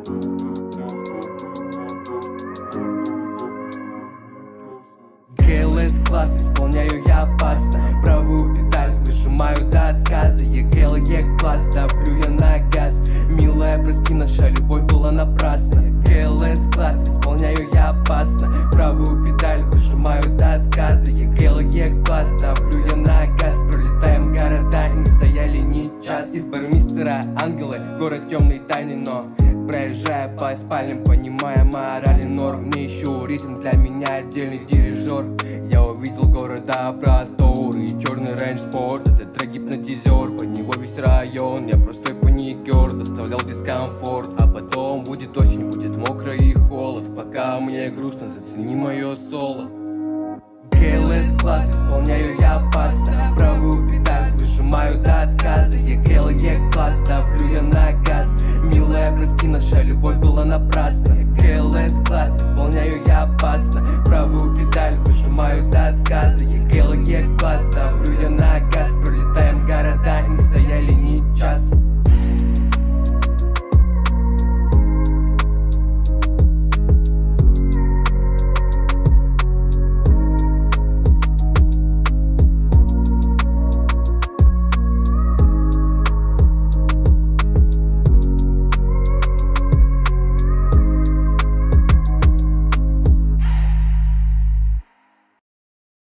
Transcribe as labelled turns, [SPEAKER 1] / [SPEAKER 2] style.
[SPEAKER 1] ГЛС класс, исполняю я опасно. Правую педаль выжимаю до отказа. ЕГЛЕ класс, давлю я на газ. Милая, прости, наша любовь была напрасна. ГЛС класс, исполняю я опасно. Правую педаль выжимаю до отказа. ЕГЛЕ класс, давлю я на газ. Пролетаем города, не стояли ни час. Из бармистера ангелы, город темный тайный, но проезжая по спальням, понимая морали норм. Не ищу ритм, для меня отдельный дирижер. Я увидел города просторы и черный рейндж спорт. Это трек-гипнотизер, под него весь район. Я простой паникер, доставлял дискомфорт. А потом будет осень, будет мокро и холод. Пока мне грустно, зацени мое соло. ГЛС класс, исполняю я опасно. Правую педаль выжимаю до отказа. ЕГЛЕ класс, давлю я на газ. Милая, прости, наша любовь была напрасна. ГЛС класс, исполняю я опасно. Правую педаль выжимаю до отказа. ЕГЛЕ класс, давлю я на